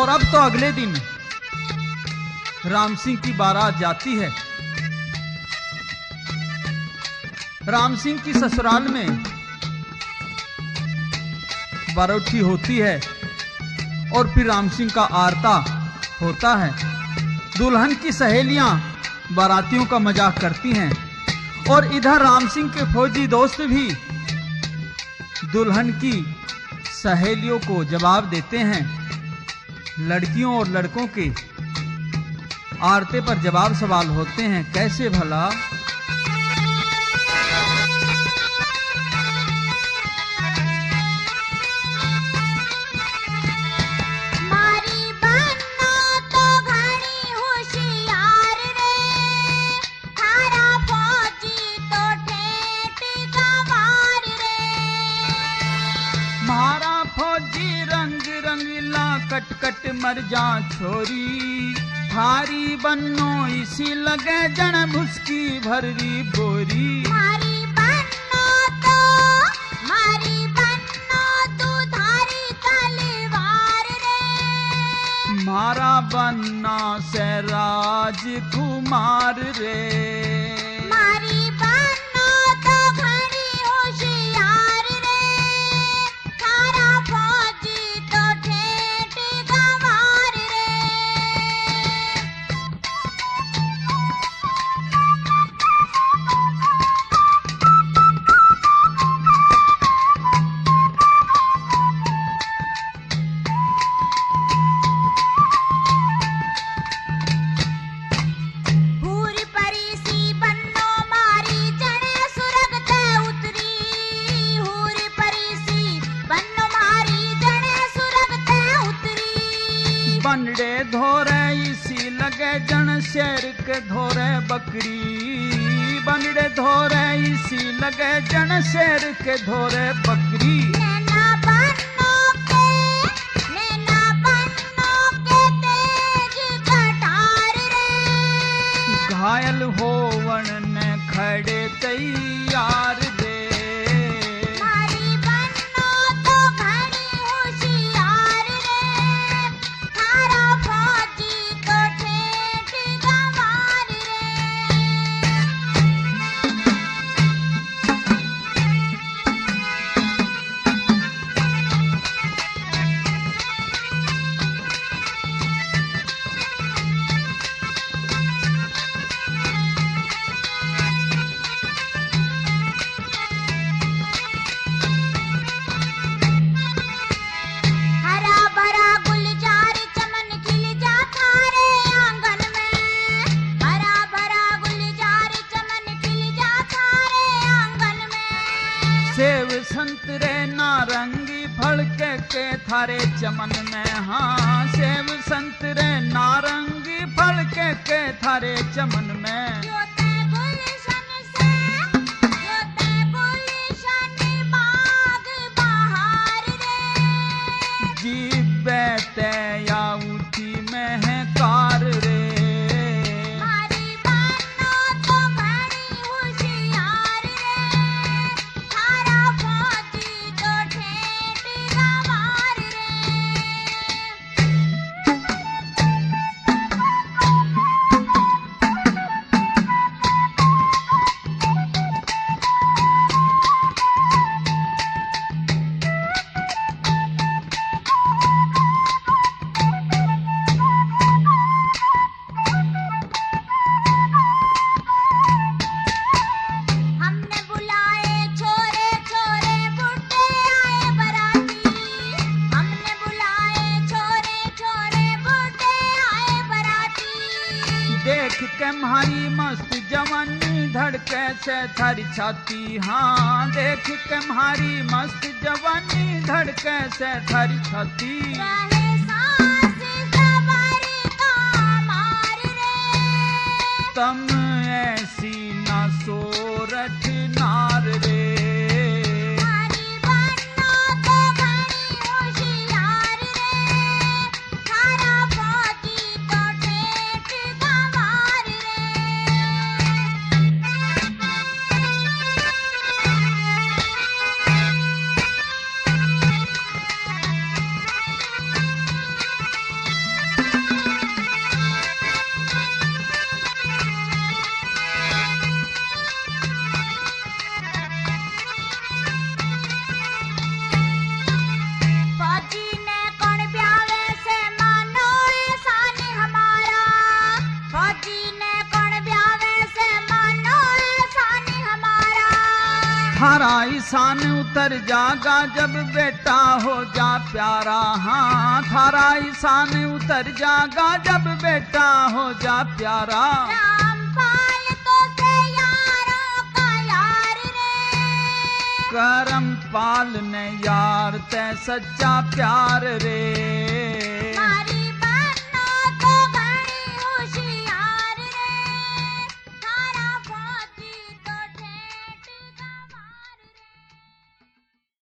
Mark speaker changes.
Speaker 1: और अब तो अगले दिन राम सिंह की बारात जाती है। राम सिंह की ससुराल में बाराती होती है और फिर राम सिंह का आरता होता है। दुल्हन की सहेलियां बारातियों का मजाक करती हैं और इधर राम सिंह के फौजी दोस्त भी दुल्हन की सहेलियों को जवाब देते हैं। लड़कियों और लड़कों के आरते पर जवाब सवाल होते हैं। कैसे भला? कट कट मर जा छोरी, थारी बन्नो इसी लगे जन भुसकी भररी बोरी।
Speaker 2: मारी बन्नो तू धारी तलवार रे,
Speaker 1: मारा बन्ना से राजकुमार रे।
Speaker 2: मारी बन्नो तो घनी होशियार रे, थारा फौजी तो ठेठ गंवार रे। भूरी परिसी बन्नो मारी जने सुरग ते उतरी, भूरी परिसी बन्नो मारी जने सुरग ते उतरी।
Speaker 1: बनड़े धोरे इसी लगे जन शेर के धोरे बकरी, बनड़े धोरे इसी लगे जन शेर के धोरे बकरी।
Speaker 2: नैना बन्नो के तेज कटार रे,
Speaker 1: घायल होवन ने खड़े तैयार रे।
Speaker 2: मारी बन्नो तो घनी होशियार रे, थारा फौजी तो ठेठ गंवार रे। हरा भरा गुलजार चमन खिल जा थारे आंगन में, हरा भरा गुलजार चमन खिल जा थारे आंगन में।
Speaker 1: सेव संतरे नारंगी फल के थारे चमन में। हाँ, सेव संतरे नारंगी फल के थारे चमन में।
Speaker 2: जोते गुलशन बाग बहार रे,
Speaker 1: जीबे ते या उठी महकार रे।
Speaker 2: मारी बन्नो तो घनी होशियार रे, थारा फौजी तो ठेठ गंवार रे। हमने बुलाए छोरे छोरे बुड्ढे आए बराती, हमने बुलाए छोरे छोरे बुड्ढे आए बराती।
Speaker 1: देख के म्हारी मस्त जवानी धड़के से थारी छाती। हाँ, देख के म्हारी मस्त जवानी धड़के से थारी छाती।
Speaker 2: रहे सांस सवारी का मार रे,
Speaker 1: तम ऐसी ना सोरठ नार रे।
Speaker 2: मारी बन्नो तो घनी होशियार रे, थारा फौजी तो ठेठ गंवार रे।
Speaker 1: थारा ईशान उतर जागा जब बेटा हो जा प्यारा। हाँ थारा ईशान उतर जागा जब बेटा हो जा प्यारा।
Speaker 2: रामपाल तो से यारों का यार रे,
Speaker 1: करमपाल ने यार ते सच्चा प्यार रे।